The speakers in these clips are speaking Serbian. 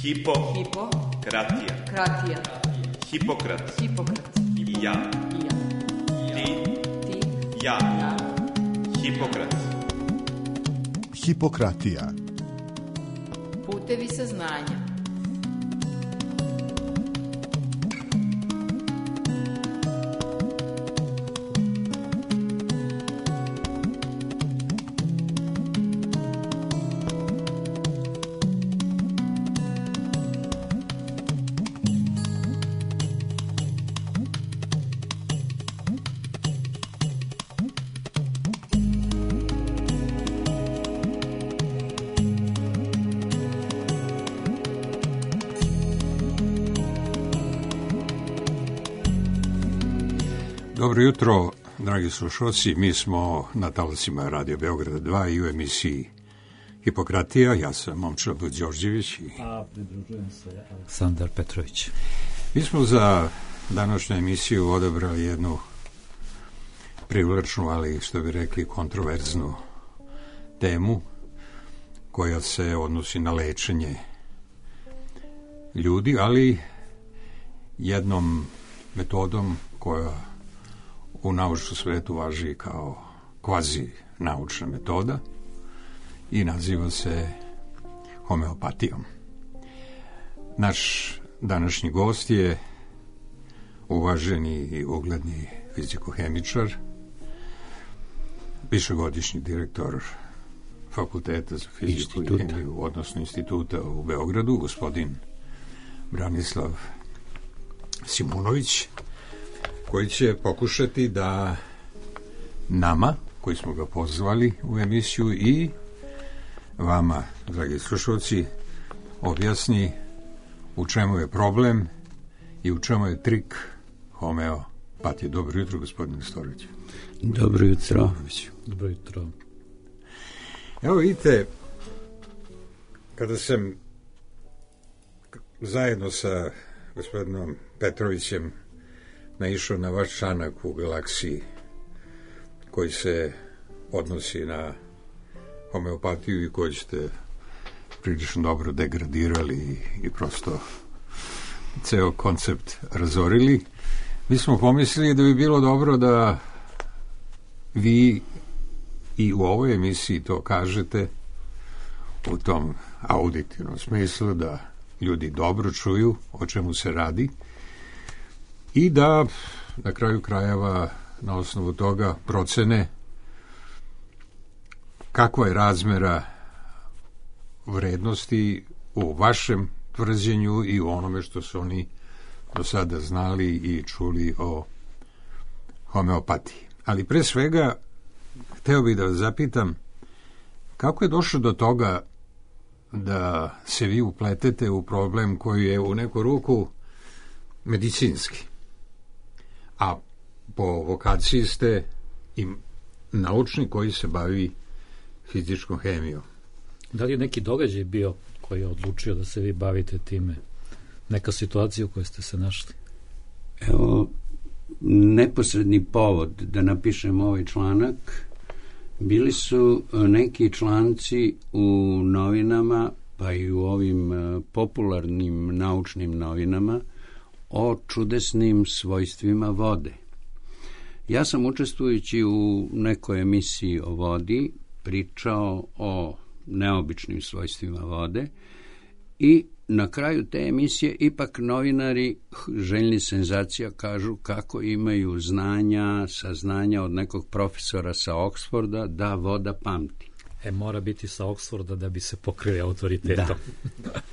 Hipokratija. Hipokrat. I ja. Ti. Ja. Hipokrat. Hipokratija. Putevi saznanja. Dobro jutro, dragi slušalci. Mi smo na talasima Radio Beograda 2 i u emisiji Hipokratija. Ja sam Momčilo Đorđević a pridružujem se Aleksandar Petrović. Mi smo za današnju emisiju odabrali jednu privlačnu, ali što bi rekli kontroverznu temu koja se odnosi na lečenje ljudi, ali jednom metodom koja u naučnom svetu važi kao kvazi naučna metoda i naziva se homeopatijom. Naš današnji gost je uvaženi i ugledni fizikohemičar, višegodišnji direktor Fakulteta za fiziku i hemiju, odnosno instituta u Beogradu, gospodin Branislav Simunović, koji će pokušati da nama, koji smo ga pozvali u emisiju, i vama, dragi slušalci, objasni u čemu je problem i u čemu je trik homeopatije. Dobro jutro, gospodine Nestorović. Dobro jutro. Dobro jutro. Evo vidite, kada sam zajedno sa gospodinom Petrovićem naišao na vaš članak u Galaksiji koji se odnosi na homeopatiju i koji ste prilično dobro degradirali i prosto ceo koncept razorili, mi smo pomislili da bi bilo dobro da vi i u ovoj emisiji to kažete u tom auditivnom smislu, da ljudi dobro čuju o čemu se radi i da na kraju krajeva na osnovu toga procene kakva je razmera vrednosti u vašem tvrđenju i u onome što su oni do sada znali i čuli o homeopatiji. Ali pre svega hteo bih da vas zapitam kako je došlo do toga da se vi upletete u problem koji je u neku ruku medicinski, a po vokaciji ste i naučnik koji se bavi fizičkom hemijom. Da li je neki događaj bio koji je odlučio da se vi bavite time? Neka situacija u kojoj ste se našli? Evo, neposredni povod da napišem ovaj članak bili su neki članci u novinama, pa i u ovim popularnim naučnim novinama o čudesnim svojstvima vode. Ja sam, učestvujući u nekoj emisiji o vodi, pričao o neobičnim svojstvima vode i na kraju te emisije ipak novinari željni senzacija kažu kako imaju saznanja od nekog profesora sa Oksforda da voda pamti. Mora biti sa Oksforda da bi se pokrili autoritetom. Da.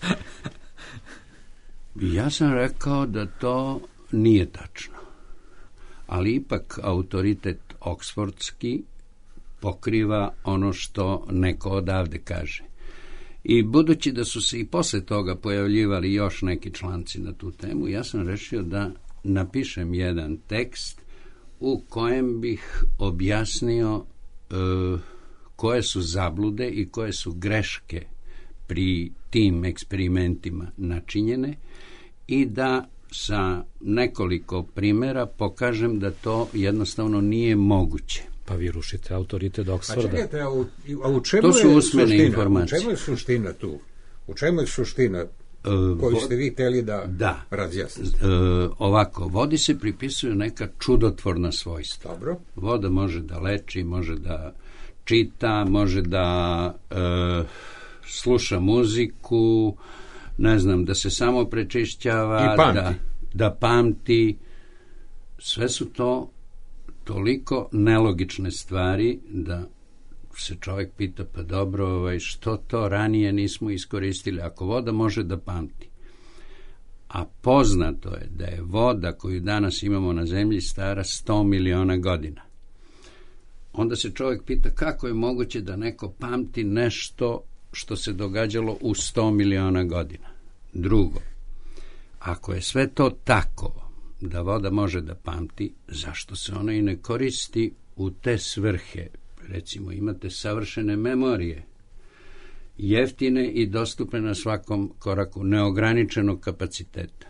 Ja sam rekao da to nije tačno, ali ipak autoritet oksfordski pokriva ono što neko odavde kaže. I budući da su se i posle toga pojavljivali još neki članci na tu temu, ja sam rešio da napišem jedan tekst u kojem bih objasnio koje su zablude i koje su greške pri tim eksperimentima načinjene i da sa nekoliko primjera pokažem da to jednostavno nije moguće. Pa vi rušite autoritet Oksforda. A čekajte, u čemu to su je usmene suština? Informacije. U čemu je suština tu? U čemu je suština koju ste vi hteli da razjasnite. Ovako, vodi se pripisuju neka čudotvorna svojstva. Dobro. Voda može da leči, može da čita, može da sluša muziku, ne znam, da se samo prečišćava, da pamti. Sve su to toliko nelogične stvari da se čovjek pita, pa dobro, što to ranije nismo iskoristili, ako voda može da pamti. A poznato je da je voda koju danas imamo na zemlji stara 100 miliona godina. Onda se čovjek pita kako je moguće da neko pamti nešto što se događalo u 100 miliona godina. Drugo, ako je sve to tako da voda može da pamti, zašto se ona i ne koristi u te svrhe? Recimo, imate savršene memorije, jeftine i dostupne na svakom koraku, neograničenog kapaciteta.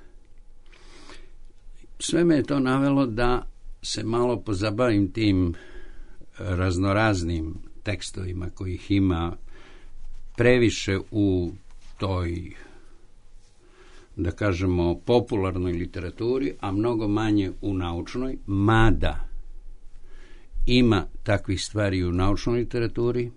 Sve me je to navelo da se malo pozabavim tim raznoraznim tekstovima kojih ima previše u toj, da kažemo, popularnoj literaturi, a mnogo manje u naučnoj, mada ima takvih stvari u naučnoj literaturi.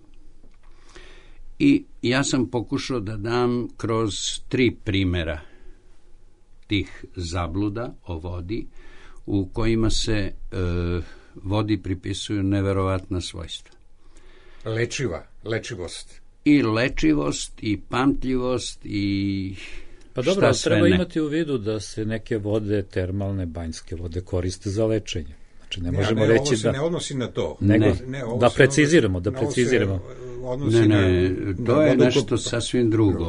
I ja sam pokušao da dam kroz 3 primjera tih zabluda o vodi u kojima se vodi pripisuju neverovatna svojstva. Lečivost. I lečivost, i pamtljivost, i pa dobro, treba imati u vidu da se neke vode, termalne, banjske vode koriste za lečenje. Znači, ne možemo reći ovo se ne odnosi na to. Da preciziramo. To je nešto sasvim drugo.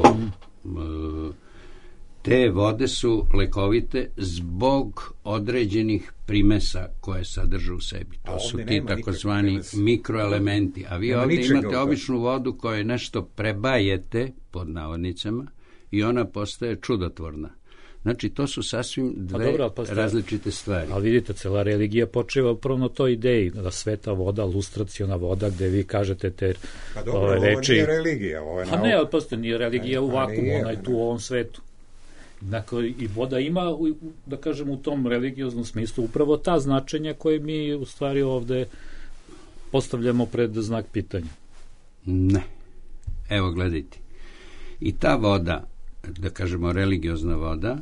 Te vode su lekovite zbog određenih primesa koje sadrže u sebi. To su ti takozvani mikroelementi. A vi ovdje imate običnu vodu koju nešto prebajete, pod navodnicama, i ona postaje čudotvorna. Znači, to su sasvim dve različite stvari. Ali vidite, cela religija počeva upravo na toj ideji, da sveta voda, lustraciona voda, gde vi kažete te reči. Pa dobro, ovo nije religija. Nije religija u vakumu, ona je tu u ovom svetu. Dakle, i voda ima, da kažem, u tom religioznom smislu upravo ta značenja koje mi u stvari ovde postavljamo pred znak pitanja. Ne. Evo, gledajte. I ta voda, da kažemo religiozna voda,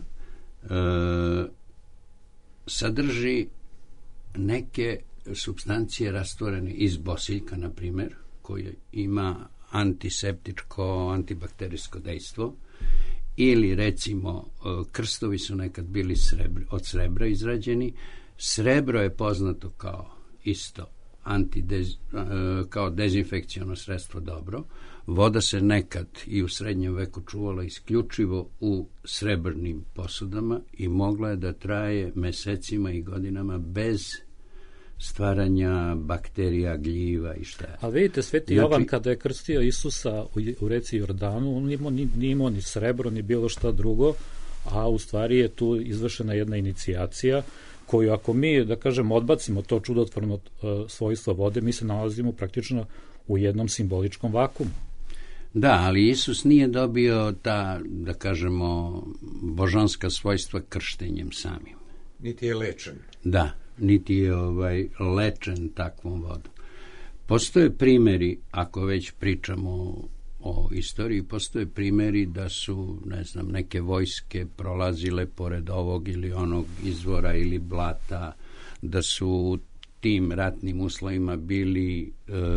sadrži neke supstancije rastvorene iz bosiljka, na primjer, koje ima antiseptičko, antibakterijsko dejstvo, ili recimo krstovi su nekad bili od srebra izrađeni. Srebro je poznato kao isto kao dezinfekciono sredstvo dobro. Voda se nekad i u srednjem veku čuvala isključivo u srebrnim posudama i mogla je da traje mesecima i godinama bez stvaranja bakterija, gljiva i šta je. A vidite, Sveti Jovan kada je krstio Isusa u reci Jordanu, on nije imao ni srebro, ni bilo šta drugo, a u stvari je tu izvršena jedna inicijacija koju ako mi, da kažem, odbacimo to čudotvorno svojstvo vode, mi se nalazimo praktično u jednom simboličkom vakumu. Da, ali Isus nije dobio ta, da kažemo, božanska svojstva krštenjem samim. Niti je lečen. Da, niti je lečen takvom vodom. Postoje primjeri, ako već pričamo o istoriji, postoje primjeri da su, ne znam, neke vojske prolazile pored ovog ili onog izvora ili blata, da su u tim ratnim uslovima bili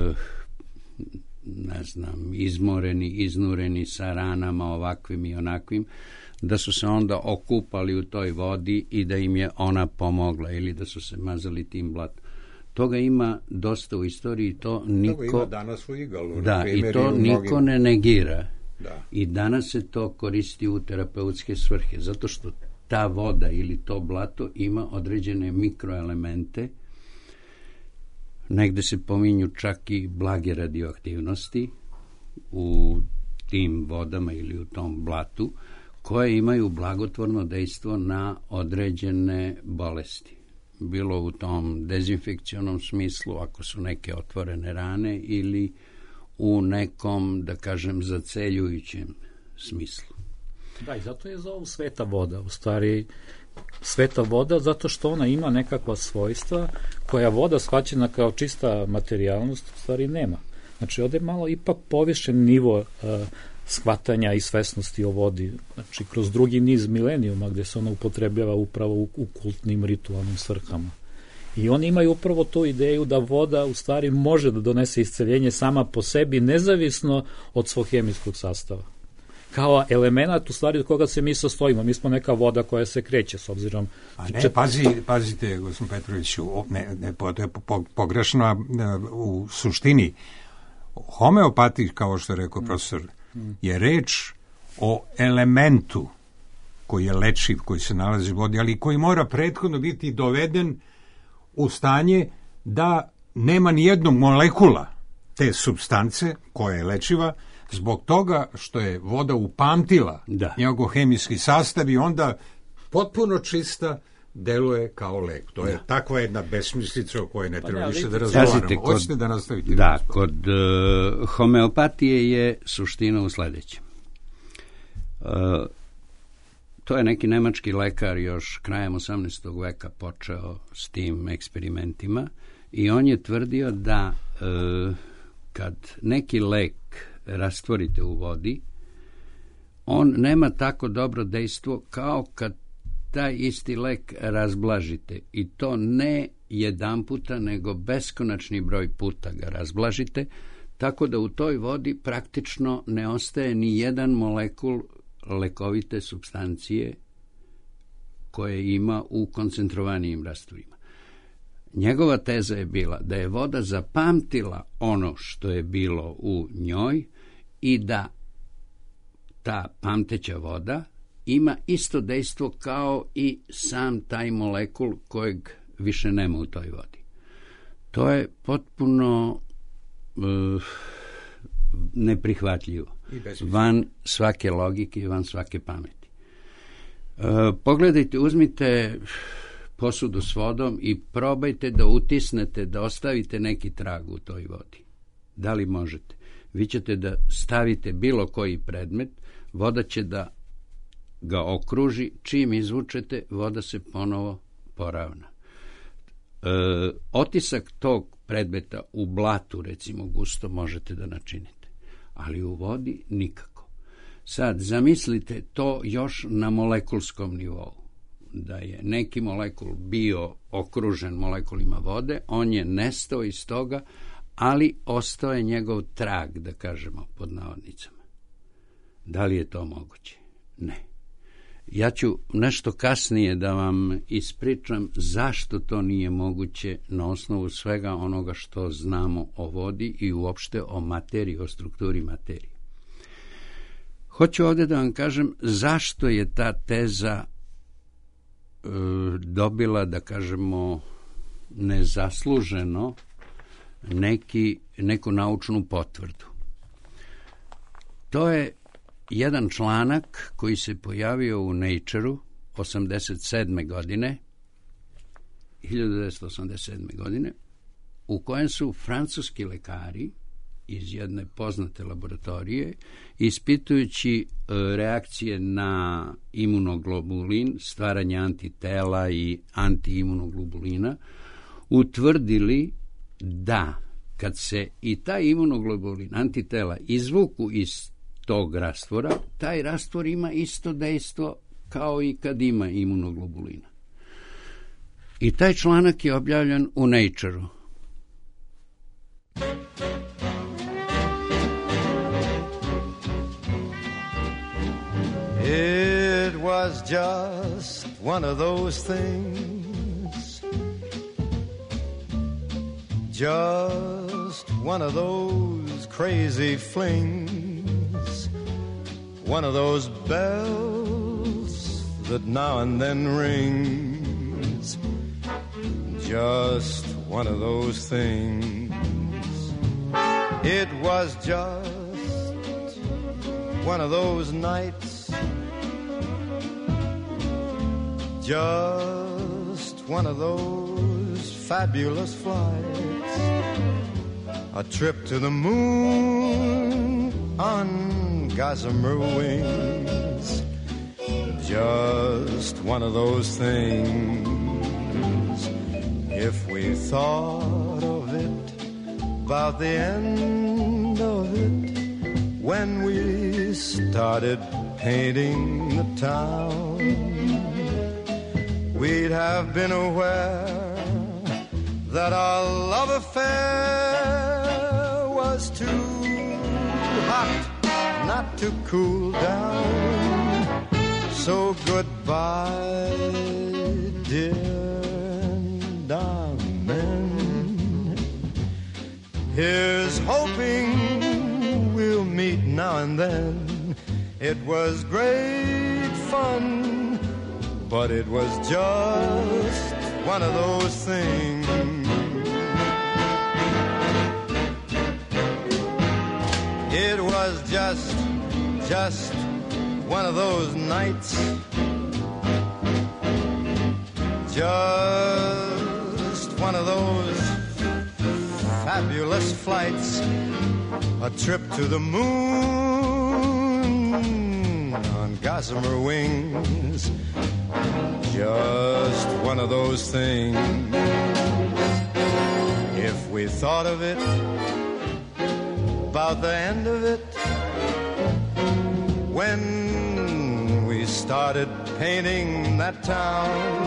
ne znam, izmoreni, iznureni sa ranama ovakvim i onakvim, da su se onda okupali u toj vodi i da im je ona pomogla ili da su se mazali tim blatom. Toga ima dosta u istoriji, to niko... Toga ima danas u Igalu. Da, i to niko ne negira. Da. I danas se to koristi u terapeutske svrhe, zato što ta voda ili to blato ima određene mikroelemente. Negde se pominju čak i blage radioaktivnosti u tim vodama ili u tom blatu, koje imaju blagotvorno dejstvo na određene bolesti. Bilo u tom dezinfekcionom smislu, ako su neke otvorene rane, ili u nekom, da kažem, zaceljujućem smislu. Da, i zato je zovu sveta voda, u stvari sveta voda zato što ona ima nekakva svojstva koja voda shvaćena kao čista materijalnost u stvari nema. Znači, ovde je malo ipak povišen nivo shvatanja i svesnosti o vodi, znači kroz drugi niz milenijuma gde se ona upotrebljava upravo u kultnim ritualnim svrhama. I oni imaju upravo tu ideju da voda u stvari može da donese isceljenje sama po sebi, nezavisno od svog hemijskog sastava. Kao element u stvari od koga se mi sastojimo. Mi smo neka voda koja se kreće s obzirom... A ne, pazite, gospodin Petroviću, to je pogrešno u suštini. Homeopati, kao što je rekao profesor, je reč o elementu koji je lečiv, koji se nalazi u vodi, ali koji mora prethodno biti doveden u stanje da nema ni jednog molekula te supstance koja je lečiva, zbog toga što je voda upamtila njegov hemijski sastav i onda potpuno čista deluje kao lek. To je takva jedna besmislica o kojoj ne treba više da razgovaramo. Hoćete da nastavite? Da, kod homeopatije je suština u sledećem. To je neki nemački lekar još krajem 18. veka počeo s tim eksperimentima i on je tvrdio da kad neki lek rastvorite u vodi, on nema tako dobro dejstvo kao kad taj isti lek razblažite i to ne jedan puta, nego beskonačni broj puta ga razblažite, tako da u toj vodi praktično ne ostaje ni jedan molekul lekovite supstancije koje ima u koncentrovanijim rastvorima. Njegova teza je bila da je voda zapamtila ono što je bilo u njoj i da ta pamteća voda ima isto dejstvo kao i sam taj molekul kojeg više nema u toj vodi. To je potpuno neprihvatljivo. Van svake logike i van svake pameti. Pogledajte, uzmite posudu s vodom i probajte da utisnete, da ostavite neki trag u toj vodi. Da li možete? Vi ćete da stavite bilo koji predmet, voda će da ga okruži, čim izvučete, voda se ponovo poravna. Otisak tog predmeta u blatu, recimo gusto, možete da načinite, ali u vodi nikako. Sad, zamislite to još na molekulskom nivou, da je neki molekul bio okružen molekulima vode, on je nestao iz toga, ali ostao je njegov trag, da kažemo, pod navodnicama. Da li je to moguće? Ne. Ja ću nešto kasnije da vam ispričam zašto to nije moguće na osnovu svega onoga što znamo o vodi i uopšte o materiji, o strukturi materije. Hoću ovdje da vam kažem zašto je ta teza dobila, da kažemo, nezasluženo neku naučnu potvrdu. To je jedan članak koji se pojavio u Nature-u 1987. godine, u kojem su francuski lekari iz jedne poznate laboratorije, ispitujući reakcije na imunoglobulin, stvaranje antitela i antiimunoglobulina, utvrdili da kad se i taj imunoglobulin, antitela, izvuku iz tog rastvora, taj rastvor ima isto dejstvo kao i kad ima imunoglobulina. I taj članak je objavljen u Nature-u. It was just one of those things, just one of those crazy flings, one of those bells that now and then rings, just one of those things. It was just one of those nights, just one of those fabulous flights, a trip to the moon on gossamer wings, just one of those things. If we thought of it, about the end of it, when we started painting the town, we'd have been aware that our love affair was too hot not to cool down. So goodbye, dear, and amen. Here's hoping we'll meet now and then. It was great fun, but it was just one of those things. It was just one of those nights, just one of those fabulous flights, a trip to the moon on gossamer wings, just one of those things. If we thought of it, about the end of it, when we started painting that town,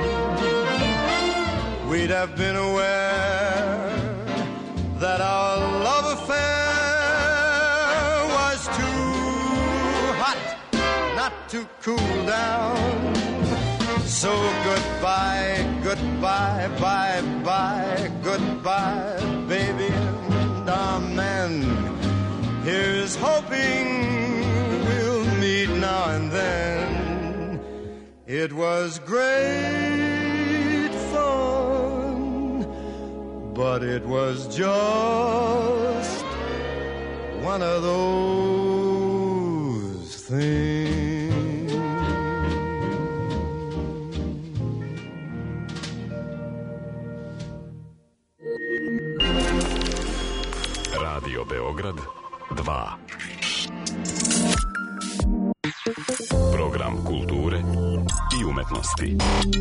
we'd have been aware that our love affair was too hot not to cool down. So goodbye, goodbye, bye-bye, goodbye, baby, and amen. Here's hoping we'll meet now and then. It was great fun, but it was just one of those things. Radio Beograd 2. Program kulture i umetnosti.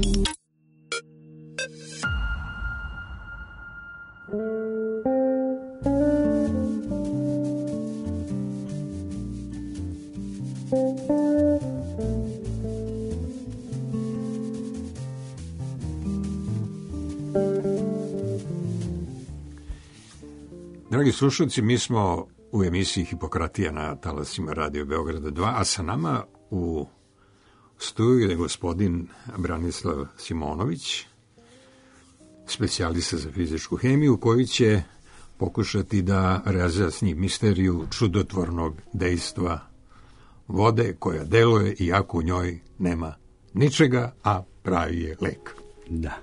Dragi slušalci, mi smo u emisiji Hipokratija na talasima Radio Beograda 2, a sa nama u studiju je gospodin Branislav Simonović, specijalista za fizičku hemiju, koji će pokušati da razjasni misteriju čudotvornog dejstva vode koja deluje iako u njoj nema ničega, a pravi je lek. Da.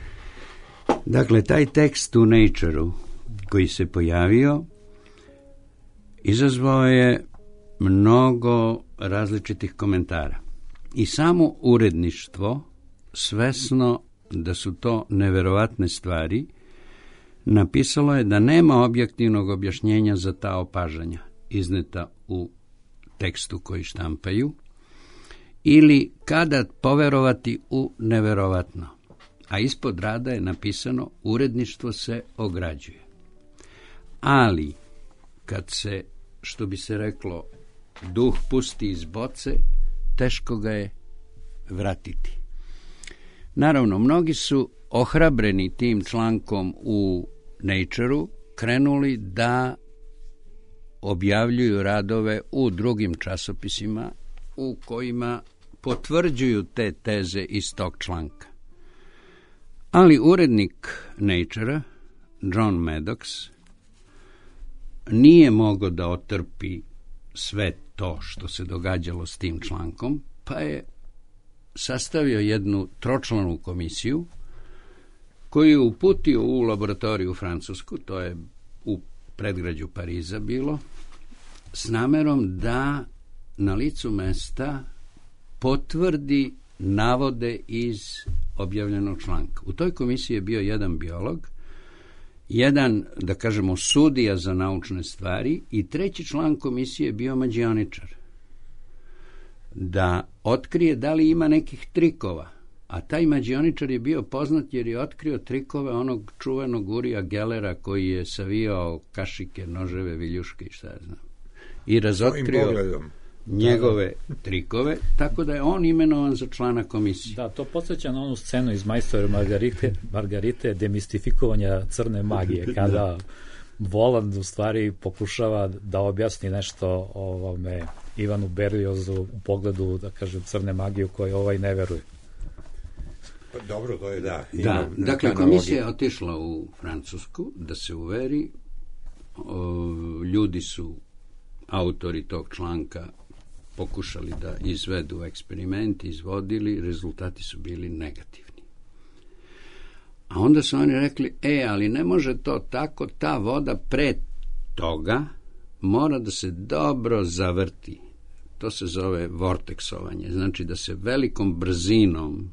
Dakle, taj tekst u Nature-u koji se pojavio izazvao je mnogo različitih komentara. I samo uredništvo, svesno da su to neverovatne stvari, napisalo je da nema objektivnog objašnjenja za ta opažanja izneta u tekstu koji štampaju, ili kada poverovati u neverovatno. A ispod rada je napisano uredništvo se ograđuje. Ali, kad se, što bi se reklo, duh pusti iz boce, teško ga je vratiti. Naravno, mnogi su ohrabreni tim člankom u Nature-u krenuli da objavljuju radove u drugim časopisima u kojima potvrđuju te teze iz tog članka. Ali urednik Nature-a, John Maddox, nije mogao da otrpi sve to što se događalo s tim člankom, pa je sastavio jednu tročlanu komisiju koju je uputio u laboratoriju u Francusku, to je u predgrađu Pariza bilo, s namerom da na licu mesta potvrdi navode iz objavljenog članka. U toj komisiji je bio jedan biolog, jedan, da kažemo, sudija za naučne stvari i treći član komisije je bio mađioničar. da otkrije da li ima nekih trikova. A taj mađioničar je bio poznat jer je otkrio trikove onog čuvenog Urija Gellera koji je savijao kašike, noževe, viljuške i šta ja znam. I razotkrio njegove trikove, tako da je on imenovan za člana komisije. Da, to podsjeća na onu scenu iz Majstore Margarite demistifikovanja crne magije, kada Voland u stvari pokušava da objasni nešto ovome Ivanu Berliozu u pogledu, da kažem, crne magije u kojoj ne veruje. Dobro, to je da. Da, dakle, komisija je otišla u Francusku da se uveri. Ljudi su, autori tog članka, pokušali da izvedu eksperiment, izvodili, rezultati su bili negativni. A onda su oni rekli, ali ne može to tako, ta voda pre toga mora da se dobro zavrti. To se zove vorteksovanje, znači da se velikom brzinom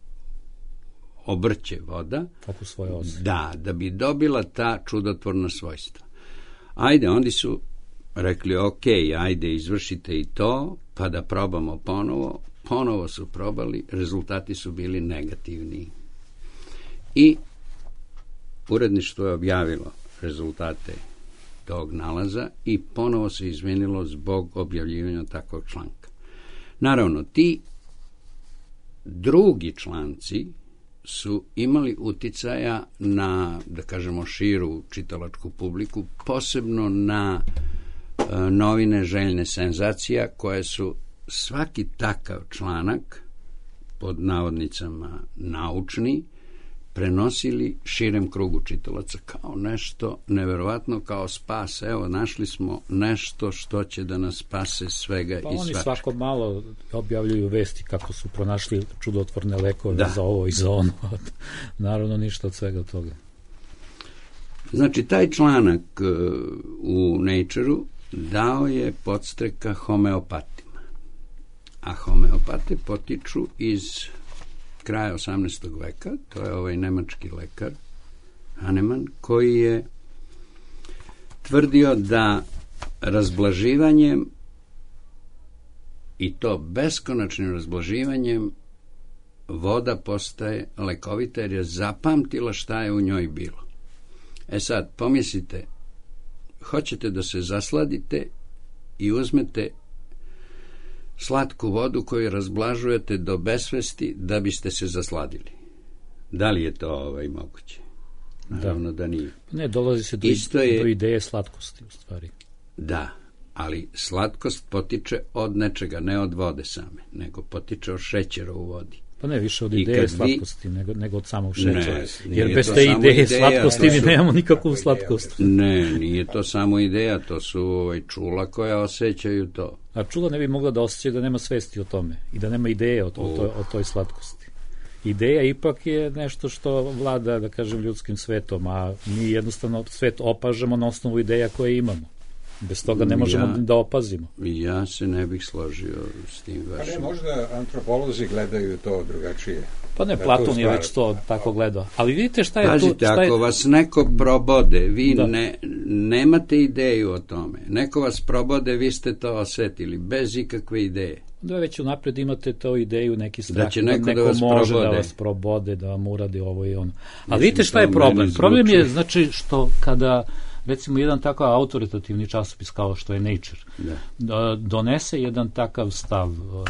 obrće voda, oko svoje ose. Da bi dobila ta čudotvorna svojstva. Ajde, oni su rekli, ajde, izvršite i to, pa da probamo ponovo. Ponovo su probali, rezultati su bili negativni. I uredništvo je objavilo rezultate tog nalaza i ponovo se izvinilo zbog objavljivanja takvog članka. Naravno, ti drugi članci su imali uticaja na, da kažemo, širu čitalačku publiku, posebno na novine Željne senzacija, koje su svaki takav članak, pod navodnicama naučni, prenosili širem krugu čitalaca kao nešto neverovatno, kao spas. Evo, našli smo nešto što će da nas spase svega i svačega. Pa oni svako malo objavljuju vesti kako su pronašli čudotvorne lekove za ovo i za ono. Naravno, ništa od svega toga. Znači, taj članak u Nature-u dao je podstreka homeopatima. A homeopate potiču iz kraja 18. veka, to je ovaj nemački lekar Hahnemann, koji je tvrdio da razblaživanjem, i to beskonačnim razblaživanjem, voda postaje lekovita jer je zapamtila šta je u njoj bilo. Sad, pomislite, hoćete da se zasladite i uzmete slatku vodu koju razblažujete do besvesti da biste se zasladili. Da li je to moguće? Naravno da nije. Ne, dolazi se do ideje slatkosti, u stvari. Da, ali slatkost potiče od nečega, ne od vode same, nego potiče od šećera u vodi. Pa ne, više od ideje slatkosti nego od samog šećera. Jer bez te ideje slatkosti mi nemamo nikakvu slatkost. Ne, nije to samo ideja, to su čula koja osjećaju to. A čula ne bi mogla da osjećaju da nema svesti o tome i da nema ideje o toj slatkosti. Ideja ipak je nešto što vlada, da kažem, ljudskim svetom, a mi jednostavno svet opažamo na osnovu ideja koje imamo. Bez toga ne možemo da opazimo. Ja se ne bih složio s tim vašim. Pa ne, možda antropolozi gledaju to drugačije. Pa ne, Platon je već to tako gledao. Ali vidite šta je tu... Pazite, ako vas neko probode, vi nemate ideju o tome. Neko vas probode, vi ste to osetili, bez ikakve ideje. Da već unapred imate to ideju, neki strah, da neko može da vas probode, da vam uradi ovo i ono. Ali vidite šta je problem? Problem je, znači, što kada... recimo jedan takav autoritativni časopis kao što je Nature donese jedan takav stav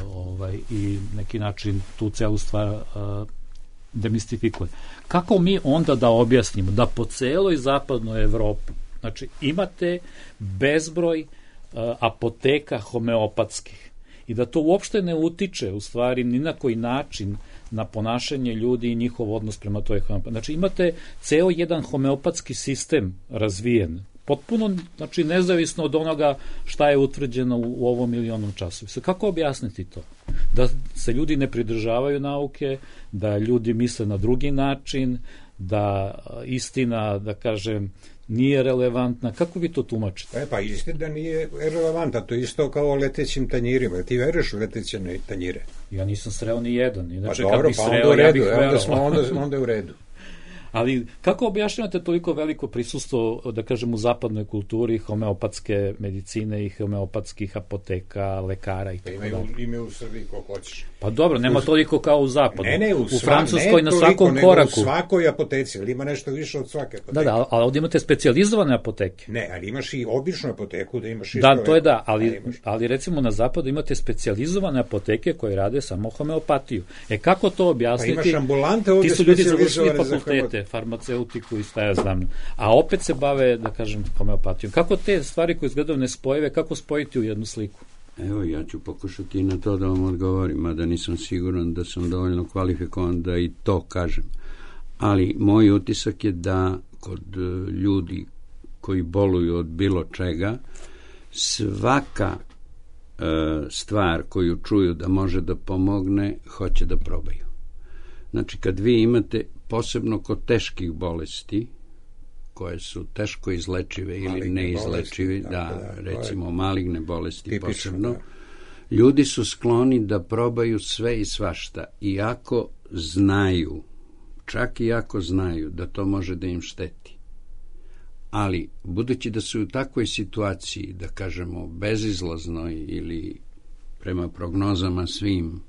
i neki način tu celu stvar demistifikuje. Kako mi onda da objasnimo da po celoj zapadnoj Evropi, znači imate bezbroj apoteka homeopatskih i da to uopšte ne utiče u stvari ni na koji način na ponašanje ljudi i njihov odnos prema toj homeopatiji. Znači imate ceo jedan homeopatski sistem razvijen, potpuno, znači, nezavisno od onoga šta je utvrđeno u ovom ili onom časopisu. Kako objasniti to? Da se ljudi ne pridržavaju nauke, da ljudi misle na drugi način, da istina, da kažem, nije relevantna. Kako vi to tumačite? Pa istina nije relevantna, to isto kao o letećim tanjirima. Ti veruješ u leteće tanjire? Ja nisam sreo ni jedan. Inače, pa dobro, pa onda u redu, onda je u redu. Ali kako objašnjavate toliko veliko prisustvo, da kažem, u zapadnoj kulturi homeopatske medicine i homeopatskih apoteka, lekara i tako dalje? Imaju u Srbiji ko hoćeš. Pa dobro, nema toliko kao u zapadu. Ne, u Francuskoj na svakom koraku. U svakoj apoteci, ali ima nešto više od svake apoteke. Da, ali ovdje imate specijalizovane apoteke. Ne, ali imaš i običnu apoteku da imaš isto. Da, to je da, ali recimo na zapadu imate specijalizovane apoteke koje rade samo homeopatiju. Kako to objasniti? Pa imaš ambulante ovdje. Ti su ljudi završili fakultete, farmaceutiku i šta ja znam. A opet se bave, da kažem, homeopatijom. Kako te stvari koje izgledaju nespojive, kako spojiti u jednu sliku? Evo, ja ću pokušati i na to da vam odgovorim, mada nisam siguran da sam dovoljno kvalifikovan da i to kažem. Ali moj utisak je da kod ljudi koji boluju od bilo čega, svaka stvar koju čuju da može da pomogne, hoće da probaju. Znači, kad vi imate, posebno kod teških bolesti, koje su teško izlečive ili neizlečive, recimo maligne bolesti tipično, posebno, ljudi su skloni da probaju sve i svašta, iako znaju, čak i ako znaju da to može da im šteti. Ali, budući da su u takvoj situaciji, da kažemo, bezizlaznoj ili prema prognozama svim,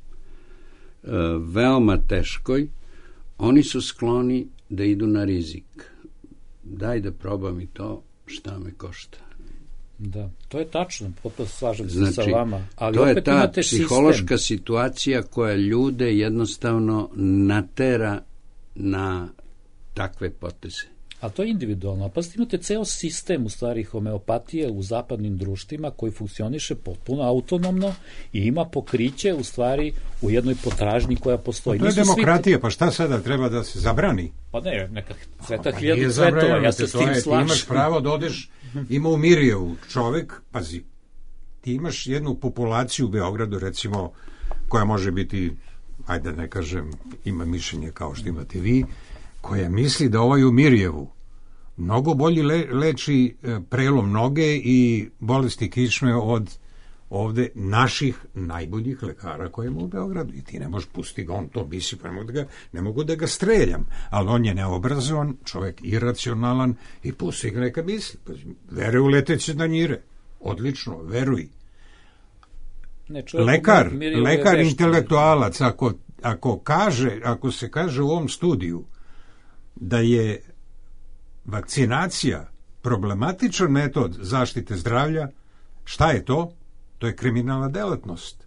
veoma teškoj, oni su skloni da idu na rizik. Daj da probam i to, šta me košta. Da, to je tačno, potpuno slažem se sa vama. Ali to opet je ta imate psihološka sistem. Situacija koja ljude jednostavno natera na takve poteze. A to je individualno. Pa imate ceo sistem, u stvari, homeopatije u zapadnim društvima koji funkcioniše potpuno autonomno i ima pokriće, u stvari, u jednoj potražnji koja postoji. To je demokratija, pa šta sada treba da se zabrani? Pa ne, neka cveta hiljadu cvetova, ja se s tim slažem. Ti imaš pravo da odeš, ima u Mirjevu čovek, pazi, ti imaš jednu populaciju u Beogradu, recimo, koja može biti, ajde da ne kažem, ima mišljenje kao što imate vi, koja misli da ovaj u Mirjevu mnogo bolje leči prelom noge i bolesti kičme od ovde naših najboljih lekara koje ima u Beogradu. I ti ne možeš pustiti ga, on to misli, pa ne mogu da ga streljam, ali on je neobrazovan, čovjek iracionalan i pusti ga neka misli. Vere u leteće danjire. Odlično, veruj. Lekar intelektualac, ako se kaže u ovom studiju da je vakcinacija problematičan metod zaštite zdravlja, šta je to? To je kriminalna delatnost.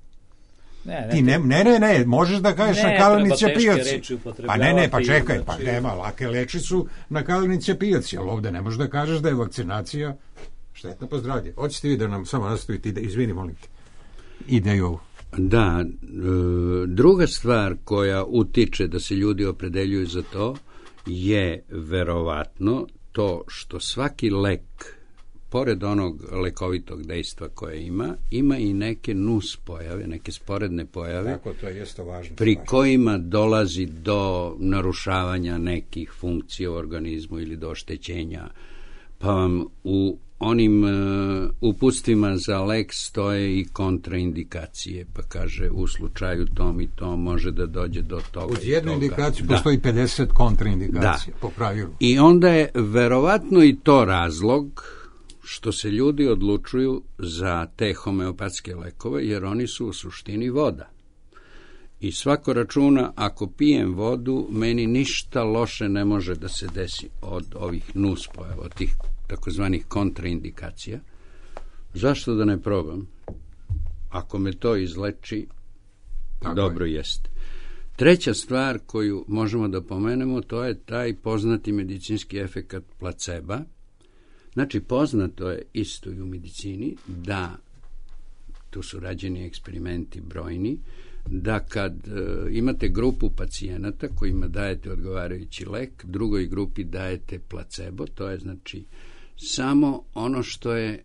Ne, možeš da kažeš na Kalenića pijaci. Pa čekaj, pa nema, lake leči su na Kalenića pijaci, ali ovde ne možeš da kažeš da je vakcinacija štetna po zdravlje. Hoćete vi da nam samo nastavite, izvini, molim te, ideju. Da, druga stvar koja utiče da se ljudi opredeljuju za to je verovatno to što svaki lek, pored onog lekovitog dejstva koje ima i neke nus pojave, neke sporedne pojave, tako, to je isto važno, pri kojima dolazi do narušavanja nekih funkcija u organizmu ili do oštećenja. Pa vam u onim uputstvima za lek stoje i kontraindikacije, pa kaže u slučaju tom i tom može da dođe do toga. Uz jednu indikaciju postoji 50 kontraindikacija, po pravilu. I onda je verovatno i to razlog što se ljudi odlučuju za te homeopatske lekove, jer oni su u suštini voda. I svako računa, ako pijem vodu, meni ništa loše ne može da se desi od ovih nuspojava, od tih takozvanih kontraindikacija. Zašto da ne probam? Ako me to izleči, tako dobro jeste. Treća stvar koju možemo da pomenemo, to je taj poznati medicinski efekat placeba. Znači, poznato je isto i u medicini da, tu su rađeni eksperimenti brojni, da kad imate grupu pacijenata kojima dajete odgovarajući lek, drugoj grupi dajete placebo, to je znači samo ono što je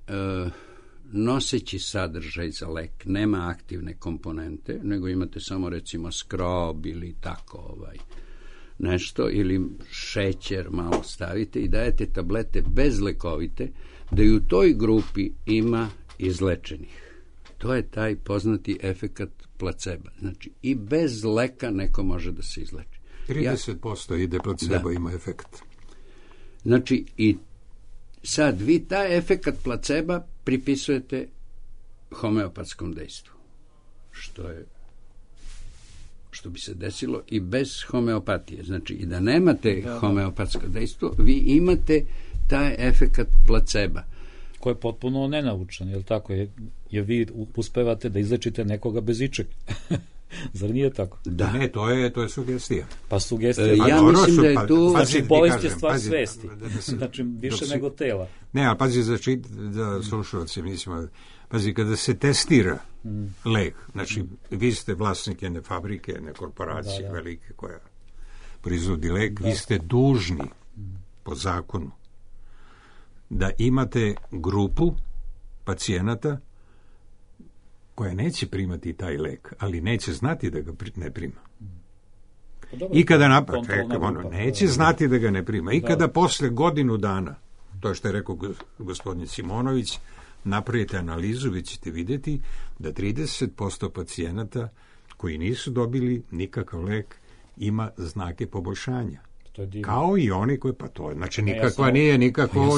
noseći sadržaj za lek, nema aktivne komponente, nego imate samo recimo skrob ili tako nešto, ili šećer malo stavite i dajete tablete bezlekovite, da i u toj grupi ima izlečenih. To je taj poznati efekat placeba. Znači, i bez leka neko može da se izleči. 30% ide placebo, ima efekt. Znači, i sad vi taj efekat placeba pripisujete homeopatskom dejstvu, što bi se desilo i bez homeopatije. Znači, i da nemate homeopatsko dejstvo, vi imate taj efekat placeba. Koji je potpuno nenaučan, je li tako? Jer vi uspevate da izlečite nekoga bez ičeg. Zar nije tako? Da. Ne, to je sugestija. Pa sugestija. Ja mislim da je tu... Znači, bolest je stvar svesti. Znači, više nego tela. Ne, ali pazi, da slušalci, mislimo, pazi, kada se testira lek, znači, vi ste vlasnik jedne fabrike, jedne korporacije velike koja proizvodi lek, vi ste dužni po zakonu da imate grupu pacijenata koja neće primati taj lek, ali neće znati da ga ne prima. I kada neće znati da ga ne prima. I kada posle godinu dana, to što je rekao gospodin Simonović, napravite analizu, vi ćete vidjeti da 30% pacijenata koji nisu dobili nikakav lek ima znake poboljšanja. Kao i oni koji, pa to je, znači nikakva nije, nikakva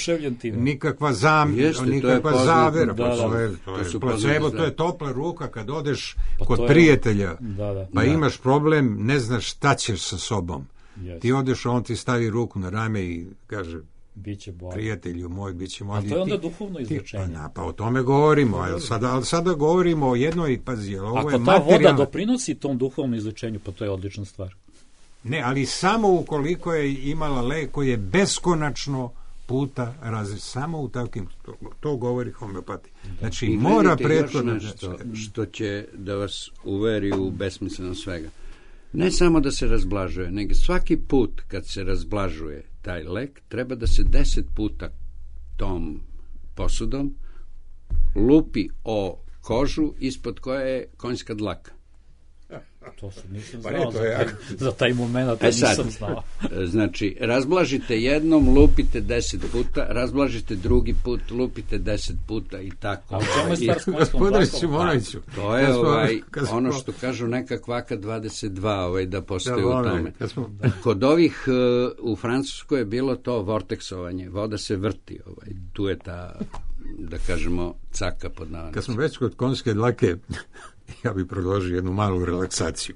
zavera, to je placebo, to je topla ruka kad odeš kod prijatelja, pa imaš problem, ne znaš šta ćeš sa sobom. Ti odeš, on ti stavi ruku na rame i kaže, prijatelju moj, bit će bolje. A to je onda duhovno izlečenje. Pa o tome govorimo, ali sada govorimo o jednoj, pazi, ovo je materijalno. Ako ta voda doprinosi tom duhovnom izlečenju, pa to je odlična stvar. Ne, ali samo ukoliko je imala lek koji je beskonačno puta različit. Samo u takvim, to govori homeopati. Znači, i mora prethodno nešto što će da vas uveri u besmislenost svega. Ne samo da se razblažuje, nego svaki put kad se razblažuje taj lek, treba da se 10 puta tom posudom lupi o kožu ispod koje je konjska dlaka. To se nisam znao, za taj moment nisam znao. Znači, razblažite jednom, lupite 10 puta, razblažite drugi put, lupite 10 puta i tako. A u čemu je stvar s konjskom dlakom? To je ono što kažu neka kvaka 22, da postoji u tome. Kod ovih u Francuskoj je bilo to vorteksovanje, voda se vrti, tu je ta, da kažemo, caka pod navodnicima. Kad smo već kod konjske dlake, ja bih predložio jednu malu relaksaciju.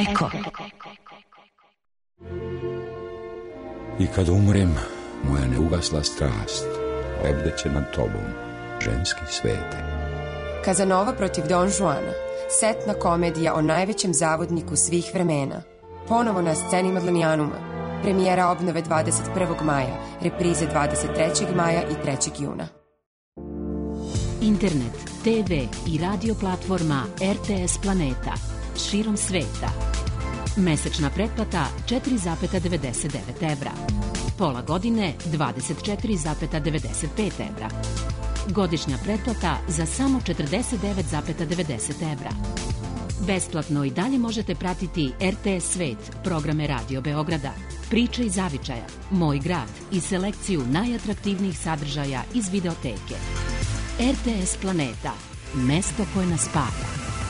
Eko. I kad umrem, moja neugasla strast lebdeće nad tobom, ženski svete. Kazanova protiv Don Juana, setna komedija o najvećem zavodniku svih vremena. Ponovo na sceni Madlenijanuma. Premijera obnove 21. maja, reprize 23. maja i 3. juna. Internet, TV i radio platforma RTS Planeta. Širom sveta. Mesečna pretplata 4,99 evra. Pola godine 24,95 evra. Godišnja pretplata za samo 49,90 evra. Besplatno i dalje možete pratiti RTS Svet, programe Radio Beograda, Priče iz zavičaja, Moj grad i selekciju najatraktivnijih sadržaja iz videoteke. RTS Planeta, mesto koje nas spaja.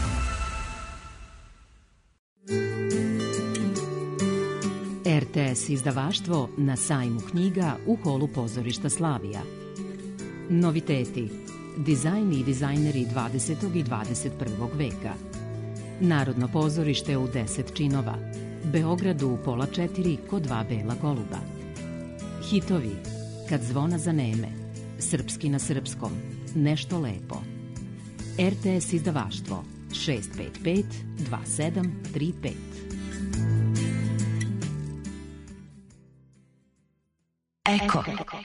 RTS izdavaštvo na sajmu knjiga u holu pozorišta Slavija. Noviteti, dizajn i dizajneri 20. i 21. veka. Narodno pozorište u 10 činova. Beogradu u 3:30 kod 2 bela goluba. Hitovi, Kad zvona zaneme, Srpski na srpskom, Nešto lepo. RTS izdavaštvo 655 2735. Eko.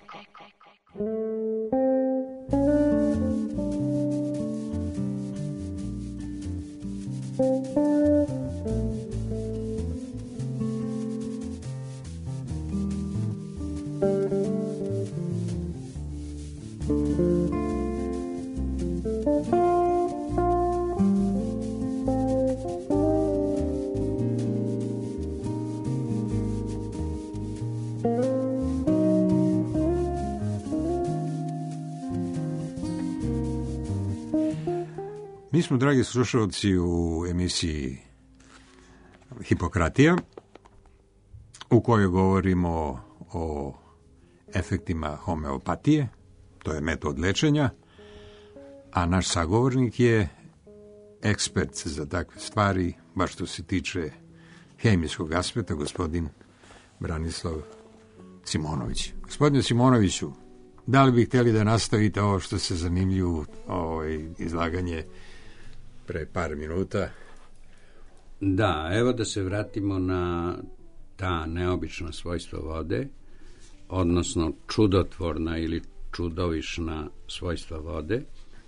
Mi smo, dragi slušalci, u emisiji Hipokratija, u kojoj govorimo o efektima homeopatije, to je metod lečenja, a naš sagovornik je ekspert za takve stvari, baš što se tiče hemijskog aspekta, gospodin Branislav Simonović. Gospodine Simonoviću, da li bi htjeli da nastavite ovo što se zanimljivo izlaganje pre par minuta? Da, evo da se vratimo na ta neobična svojstva vode, odnosno čudotvorna ili čudovišna svojstva vode.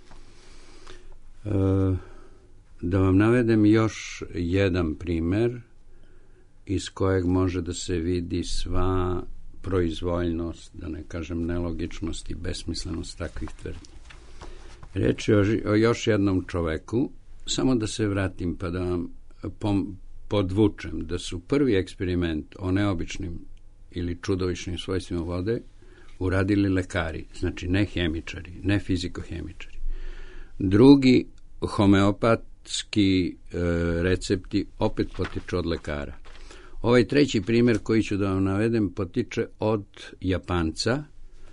Da vam navedem još jedan primer iz kojeg može da se vidi sva proizvoljnost, da ne kažem nelogičnost i besmislenost takvih tvrdnji. Reč je o još jednom čoveku, samo da se vratim pa da vam podvučem da su prvi eksperiment o neobičnim ili čudovišnim svojstvima vode uradili lekari, znači ne hemičari, ne fizikohemičari. Drugi homeopatski recepti opet potiču od lekara. Ovaj treći primjer koji ću da vam navedem potiče od Japanca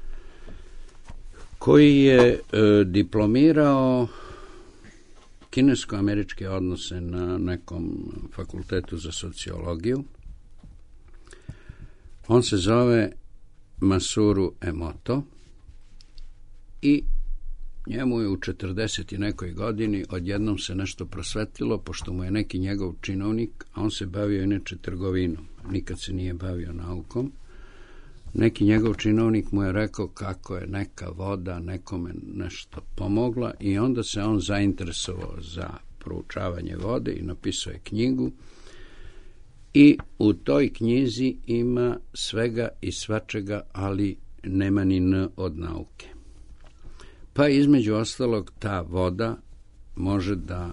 koji je diplomirao kinesko-američke odnose na nekom fakultetu za sociologiju. On se zove Masaru Emoto i njemu je u 40 i nekoj godini odjednom se nešto prosvetlilo, pošto mu je neki njegov činovnik, a on se bavio inače trgovinom, nikad se nije bavio naukom. Neki njegov činovnik mu je rekao kako je neka voda nekome nešto pomogla i onda se on zainteresovao za proučavanje vode i napisao je knjigu i u toj knjizi ima svega i svačega, ali nema ni N od nauke. Pa između ostalog ta voda može da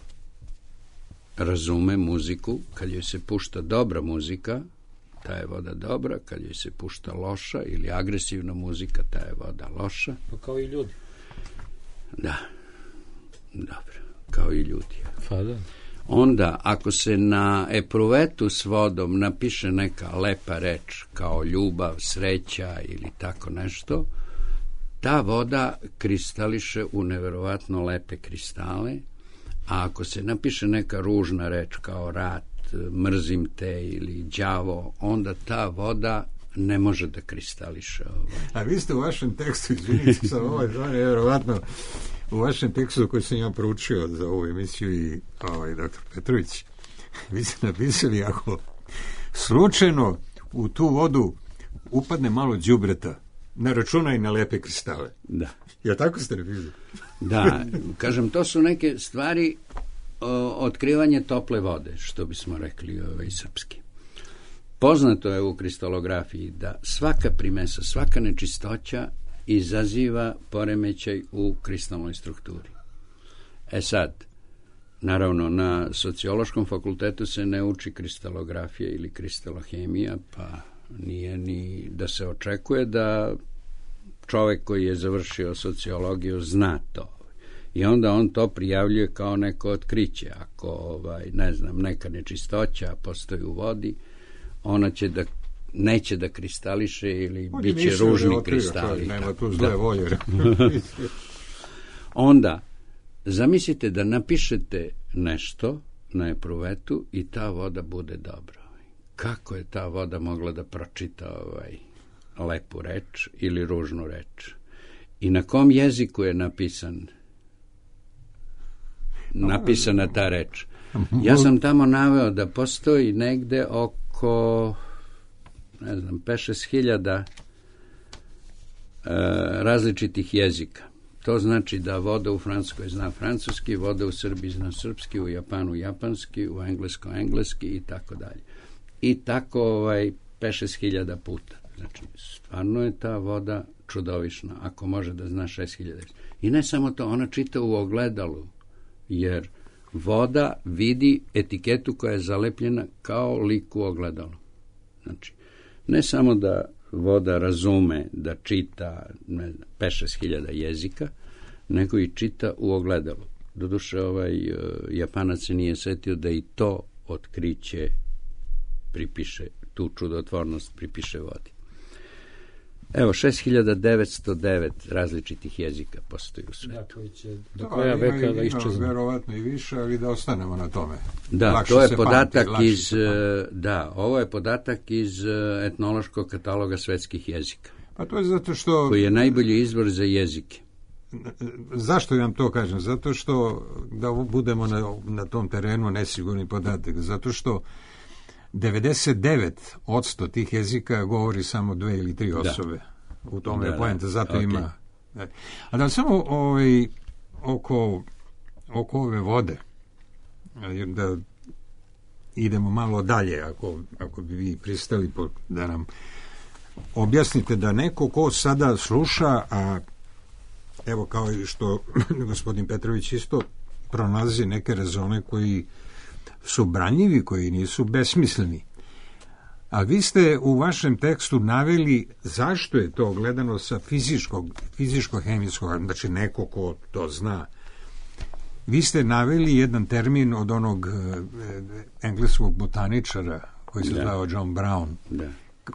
razume muziku. Kad joj se pušta dobra muzika, ta je voda dobra. Kad joj se pušta loša ili agresivna muzika, ta je voda loša. Pa kao i ljudi. Da, dobro, kao i ljudi. Pa da. Onda, ako se na epruvetu s vodom napiše neka lepa reč kao ljubav, sreća ili tako nešto, ta voda kristališe u neverovatno lepe kristale, a ako se napiše neka ružna reč kao rat, mrzim te ili đavo, onda ta voda ne može da kristališe. A vi ste u vašem tekstu, izvinite sam, ovo je vjerovatno u vašem tekstu koji sam ja proučio za ovu emisiju i dr. Petrović, vi ste napisali, ako slučajno u tu vodu upadne malo đubreta, ne računaj na lepe kristale. Da. Ja tako ste napisali? Da, kažem, to su neke stvari, otkrivanje tople vode, što bismo rekli srpski. Poznato je u kristalografiji da svaka primesa, svaka nečistoća izaziva poremećaj u kristalnoj strukturi. Sad, naravno, na sociološkom fakultetu se ne uči kristalografija ili kristalohemija, pa nije ni da se očekuje da čovek koji je završio sociologiju zna to. I onda on to prijavljuje kao neko otkriće. Ako, ne znam, neka nečistoća postoji u vodi, ona će da neće da kristališe ili bit će ružni kristali. Nema tu zle volje. Onda, zamislite da napišete nešto na epruvetu i ta voda bude dobra. Kako je ta voda mogla da pročita lepu reč ili ružnu reč? I na kom jeziku je napisana ta reč? Ja sam tamo naveo da postoji negde oko 5-6 hiljada različitih jezika. To znači da voda u Francuskoj zna francuski, voda u Srbiji zna srpski, u Japanu japanski, u engleski i tako dalje. I tako 5-6 hiljada puta. Znači, stvarno je ta voda čudovišna, ako može da zna 6 hiljada. I ne samo to, ona čita u ogledalu, jer voda vidi etiketu koja je zalepljena kao lik u ogledalu. Znači, ne samo da voda razume da čita 5-6 hiljada jezika, nego i čita u ogledalu. Doduše, Japanac se nije setio da i to otkriće pripiše, tu čudotvornost pripiše vodi. Evo, 6909 različitih jezika postoji u svetu. Da, koji će do kraja veka da iščezne. Verovatno i više, ali da ostanemo na tome. Da, lakše to je podatak ovo je podatak iz etnološkog kataloga svetskih jezika. Pa to je zato što... koji je najbolji izvor za jezike. Zašto vam to kažem? Zato što, da budemo na tom terenu nesigurni podatak, zato što 99% tih jezika govori samo 2 ili 3 osobe. U tome je poenta, zato ima... A da samo oko ove vode, da idemo malo dalje, ako bi vi pristali da nam objasnite da neko ko sada sluša, a evo kao i što gospodin Petrović isto pronalazi neke rezone koji su branjivi, koji nisu besmisleni. A vi ste u vašem tekstu naveli zašto je to gledano sa fizičko-hemijskog, znači neko ko to zna. Vi ste naveli jedan termin od onog engleskog botaničara koji se zvao John Brown. Da.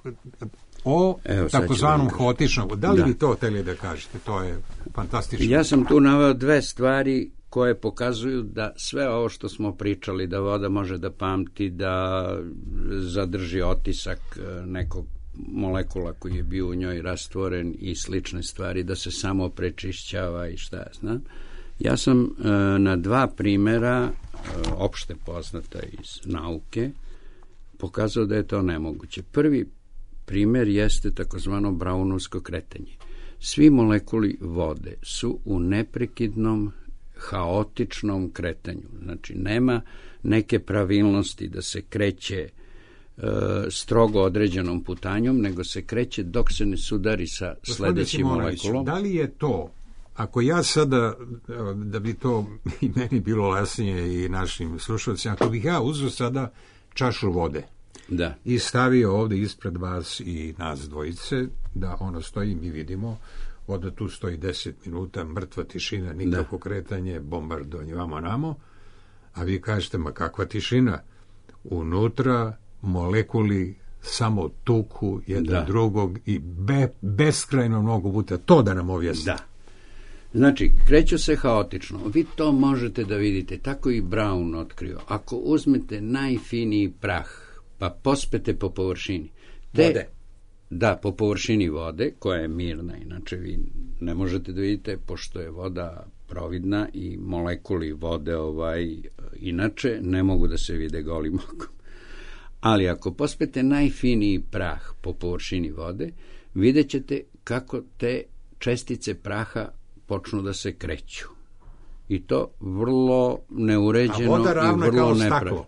O takozvanom haotičnom. Da li bi to hteli da kažete? To je fantastično. Ja sam tu naveo 2 stvari koje pokazuju da sve ovo što smo pričali, da voda može da pamti, da zadrži otisak nekog molekula koji je bio u njoj rastvoren i slične stvari, da se samo prečišćava i šta ja znam. Ja sam na 2 primjera, opšte poznata iz nauke, pokazao da je to nemoguće. Prvi primjer jeste takozvano brownovsko kretanje. Svi molekuli vode su u neprekidnom haotičnom kretanju. Znači, nema neke pravilnosti da se kreće strogo određenom putanjom, nego se kreće dok se ne sudari sa sledećim molekulom. Da li je to, ako ja sada, da bi to i meni bilo lasnije i našim slušalcima, ako bih ja uzeo sada čašu vode i stavio ovde ispred vas i nas dvojice, da ono stoji, mi vidimo, voda tu stoji 10 minuta, mrtva tišina, nikakvo kretanje, bombardovanje vamo namo, a vi kažete, ma kakva tišina? Unutra molekuli samo tuku jedan drugog i beskrajno mnogo puta. To da nam objasni. Da. Znači, kreću se haotično. Vi to možete da vidite. Tako i Brown otkrio. Ako uzmete najfiniji prah, pa pospete po površini. Vode. Da, po površini vode, koja je mirna. Inače, vi ne možete da vidite, pošto je voda providna i molekuli vode inače ne mogu da se vide golim okom. Ali ako pospete najfiniji prah po površini vode, vidjet ćete kako te čestice praha počnu da se kreću. I to vrlo neuređeno i vrlo nepravilno.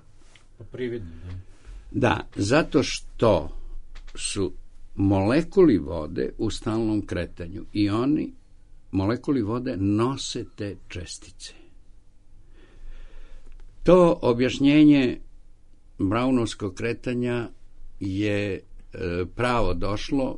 Da, zato što su molekuli vode u stalnom kretanju i oni, molekuli vode, nose te čestice. To objašnjenje Brownovskog kretanja je pravo došlo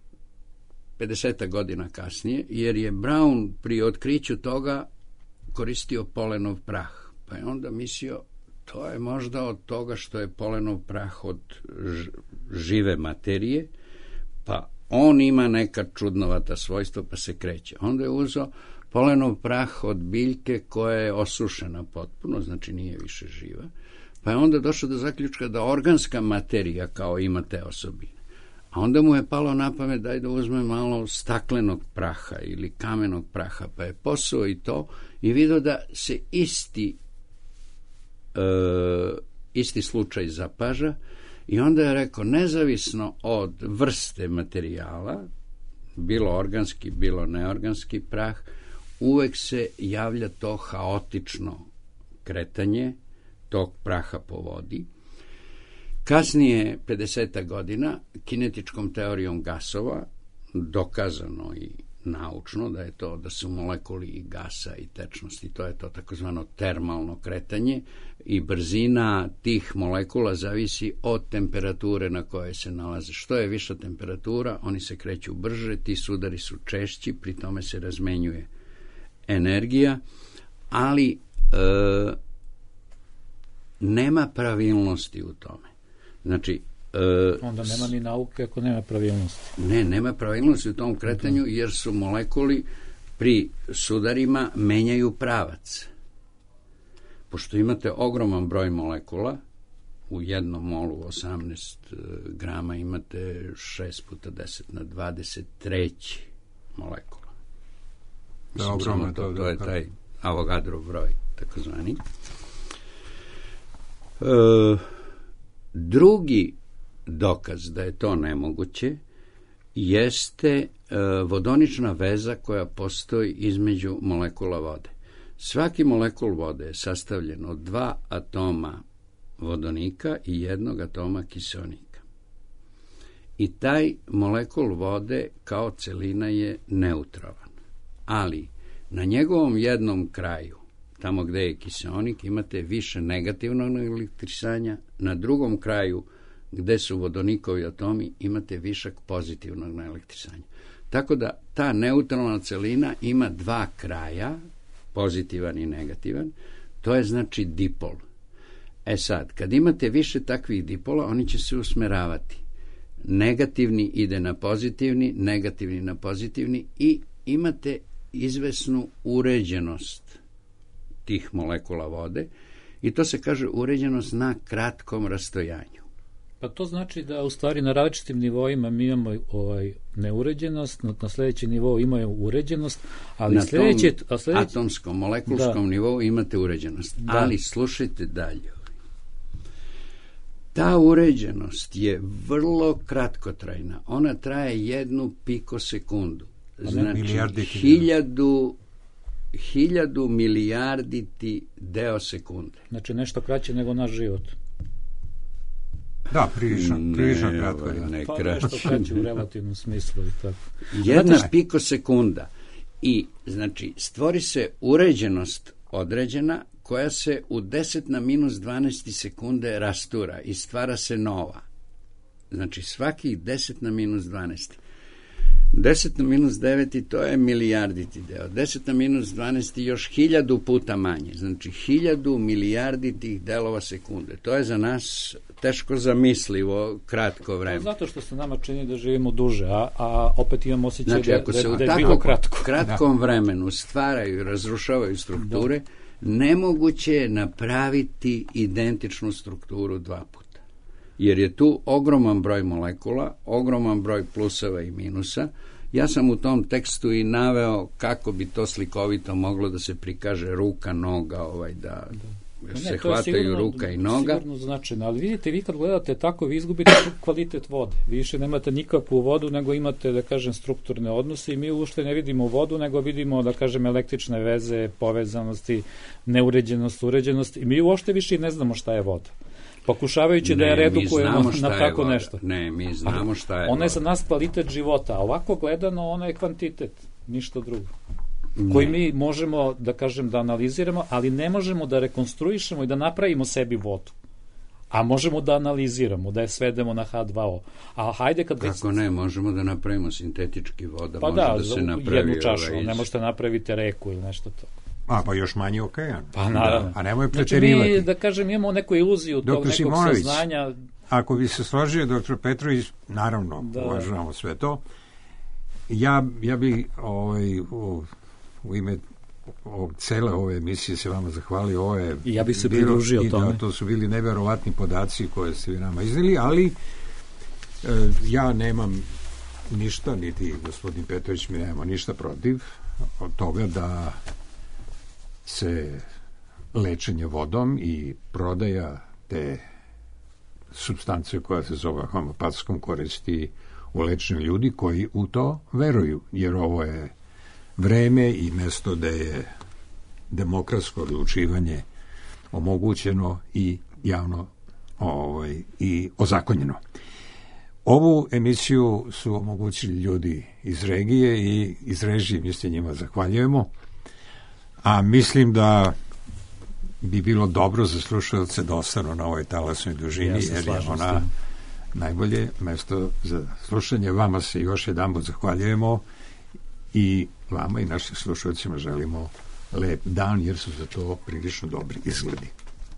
50 godina kasnije, jer je Brown pri otkriću toga koristio polenov prah. Pa je onda mislio, to je možda od toga što je polenov prah od žive materije, pa on ima neka čudnovata svojstva, pa se kreće. Onda je uzeo polenov prah od biljke koja je osušena potpuno, znači nije više živa, pa je onda došao do zaključka da organska materija kao ima te osobine. A onda mu je palo na pamet daj da uzme malo staklenog praha ili kamenog praha, pa je posuo i to i vidio da se isti slučaj zapaža i onda je rekao, nezavisno od vrste materijala, bilo organski, bilo neorganski prah, uvek se javlja to haotično kretanje tog praha po vodi. Kasnije, 50. godina, kinetičkom teorijom gasova, dokazano i naučno da je to, da su molekuli i gasa i tečnosti, to je to takozvano termalno kretanje i brzina tih molekula zavisi od temperature na kojoj se nalaze. Što je viša temperatura, oni se kreću brže, ti sudari su češći, pri tome se razmenjuje energija, ali nema pravilnosti u tome. Znači, onda nema ni nauke ako nema pravilnosti. Nema pravilnosti u tom kretanju, jer su molekuli pri sudarima menjaju pravac. Pošto imate ogroman broj molekula, u jednom molu 18 grama imate 6 puta 10 na 23 molekula. Mislim, to je taj Avogadrov broj, takozvani. Drugi dokaz da je to nemoguće jeste vodonična veza koja postoji između molekula vode. Svaki molekul vode je sastavljen od 2 atoma vodonika i 1 atoma kiseonika. I taj molekul vode kao celina je neutralan. Ali na njegovom jednom kraju, tamo gde je kiseonik, imate više negativnog elektrisanja, na drugom kraju gde su vodonikovi atomi imate višak pozitivnog elektrisanja. Tako da ta neutralna celina ima 2 kraja, pozitivan i negativan, to je znači dipol. Sad, kad imate više takvih dipola, oni će se usmeravati. Negativni ide na pozitivni, negativni na pozitivni i imate izvesnu uređenost tih molekula vode i to se kaže uređenost na kratkom rastojanju. Pa to znači da u stvari na različitim nivoima mi imamo neuređenost, na sledeći nivou imamo uređenost, ali na tom atomskom, molekulskom nivou imate uređenost. Da. Ali slušajte dalje. Ta uređenost je vrlo kratkotrajna. Ona traje 1 pikosekundu. Znači 1000 milijarditi deo sekunde. Znači nešto kraće nego naš život. Da, prilično kratko. Pa nešto kraće u relativnom smislu i tako. 1 pikosekunda. I, znači, stvori se uređenost određena koja se u 10 na minus 12 sekunde rastura i stvara se nova. Znači, svakih 10 na minus 12. 10 na minus 9 to je milijarditi deo. 10 na minus 12 još 1000 puta manje. Znači 1000 milijarditih delova sekunde. To je za nas teško zamislivo kratko vreme. Zato što se nama čini da živimo duže, a opet imamo osjećaj znači, ako se da je bilo kratko. Kratkom vremenu stvaraju i razrušavaju strukture, nemoguće je napraviti identičnu strukturu dva puta. Jer je tu ogroman broj molekula, ogroman broj pluseva i minusa. Ja sam u tom tekstu i naveo kako bi to slikovito moglo da se prikaže ruka, noga, da se hvataju sigurno, ruka i noga. Sigurno značajno, ali vidite, vi kad gledate tako, vi izgubite kvalitet vode. Vi više nemate nikakvu vodu, nego imate, da kažem, strukturne odnose i mi uopšte ne vidimo vodu, nego vidimo, da kažem, električne veze, povezanosti, neuređenost, uređenost i mi uopšte više i ne znamo šta je voda. Pokušavajući da je redukujemo na tako nešto. Ne, mi znamo šta je. Ona je za nas kvalitet života, a ovako gledano ona je kvantitet, ništa drugo. Koji mi možemo, da kažem, da analiziramo, ali ne možemo da rekonstruišemo i da napravimo sebi vodu. A možemo da analiziramo, da je svedemo na H2O. A hajde kad... Kako ne, možemo da napravimo sintetički voda, pa može da se napravi... jednu čašu, ne možete napraviti reku ili nešto to. Pa još manje okean. Pa naravno. A nemoj preterivati. Znači mi, da kažem, imamo neku iluziju tog nekog Simonović, saznanja. Ako bi se složio, doktor Petrović, naravno, uvažavamo sve to. Ja bi u ime cele ove emisije se vama zahvalio. Ovo je I ja bih se pridružio tome. To su bili neverovatni podaci koje ste vi nama izneli, ali ja nemam ništa, niti gospodin Petrović mi nemamo ništa protiv od toga da se lečenje vodom i prodaja te supstance koja se zove homeopatskom koristi u lečenju ljudi koji u to veruju, jer ovo je vreme i mesto da je demokratsko odlučivanje omogućeno i javno i ozakonjeno. Ovu emisiju su omogućili ljudi iz regije i iz režije, mi se njima zahvaljujemo, a mislim da bi bilo dobro za slušalce da ostanu na ovoj talasnoj dužini, jer je ona najbolje mesto za slušanje. Vama se još jedanput zahvaljujemo i vama i našim slušalcima želimo lep dan, jer su za to prilično dobri izgledi.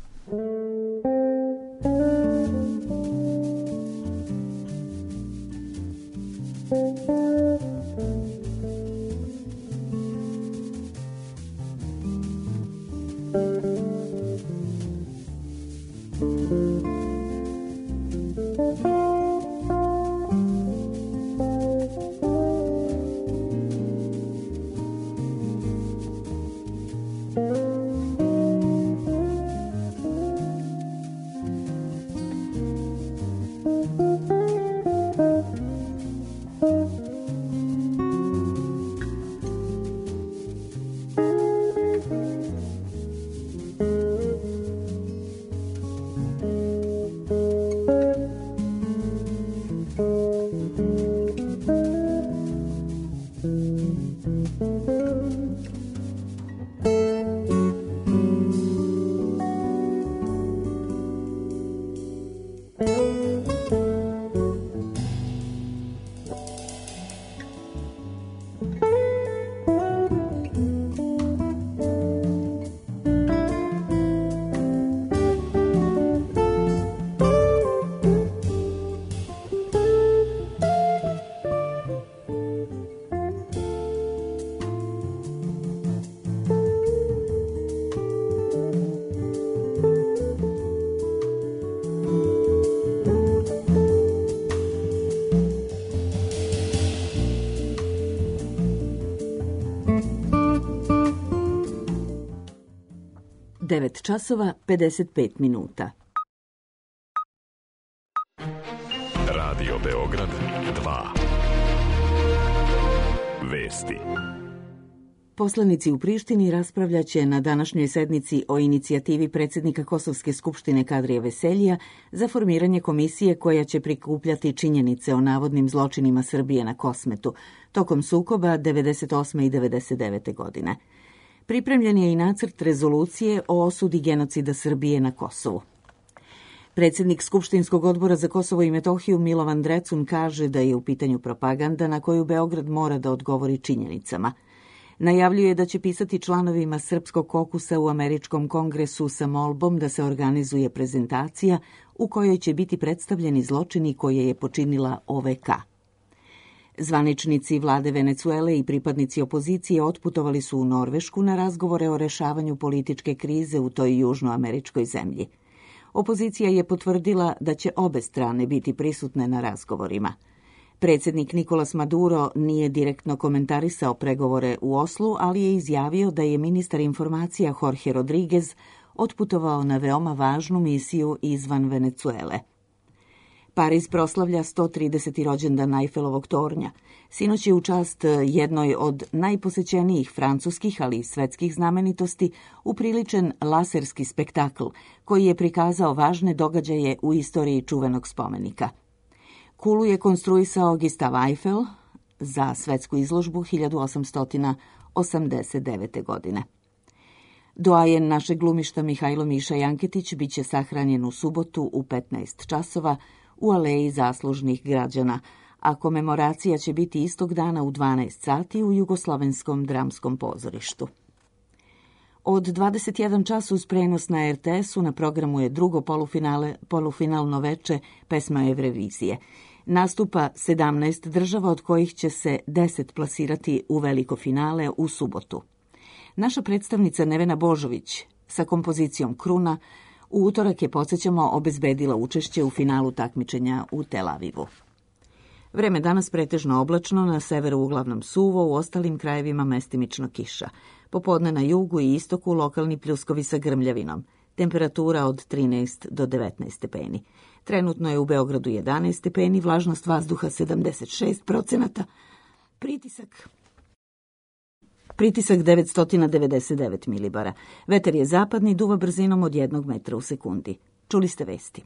Devet časova 55 minuta. Radio Beograd 2. Vesti. Poslanici u Prištini raspravljaće na današnjoj sednici o inicijativi predsjednika Kosovske skupštine Kadrija Veseljija za formiranje komisije koja će prikupljati činjenice o navodnim zločinima Srbije na Kosmetu tokom sukoba 98. i 99. godine. Pripremljen je i nacrt rezolucije o osudi genocida Srbije na Kosovu. Predsjednik Skupštinskog odbora za Kosovo i Metohiju Milovan Drecun kaže da je u pitanju propaganda na koju Beograd mora da odgovori činjenicama. Najavljuje da će pisati članovima Srpskog kokusa u Američkom kongresu sa molbom da se organizuje prezentacija u kojoj će biti predstavljeni zločini koje je počinila OVK. Zvaničnici vlade Venecuele i pripadnici opozicije otputovali su u Norvešku na razgovore o rešavanju političke krize u toj južnoameričkoj zemlji. Opozicija je potvrdila da će obe strane biti prisutne na razgovorima. Predsjednik Nicolas Maduro nije direktno komentarisao pregovore u Oslu, ali je izjavio da je ministar informacija Jorge Rodriguez otputovao na veoma važnu misiju izvan Venecuele. Pariz proslavlja 130. rođendan Eiffelovog tornja. Sinoć je u čast jednoj od najposećenijih francuskih, ali i svetskih znamenitosti upriličen laserski spektakl koji je prikazao važne događaje u istoriji čuvenog spomenika. Kulu je konstruisao Gustave Eiffel za svetsku izložbu 1889. godine. Doajen našeg glumišta Mihajlo Miša Janketić biće sahranjen u subotu u 15 časova u aleji zaslužnih građana, a komemoracija će biti istog dana u 12 sati u Jugoslovenskom dramskom pozorištu. Od 21 čas uz prenos na RTS-u na programu je drugo polufinalno veče pesma Evrevizije. Nastupa 17 država, od kojih će se 10 plasirati u veliko finale u subotu. Naša predstavnica Nevena Božović sa kompozicijom Kruna u utorak je, podsjećamo, obezbedila učešće u finalu takmičenja u Tel Avivu. Vreme danas pretežno oblačno, na severu uglavnom suvo, u ostalim krajevima mestimično kiša. Popodne na jugu i istoku lokalni pljuskovi sa grmljavinom. Temperatura od 13 do 19 stepeni. Trenutno je u Beogradu 11 stepeni, vlažnost vazduha 76%, pritisak 999 milibara. Vetar je zapadni, duva brzinom od 1 metra u sekundi. Čuli ste vesti.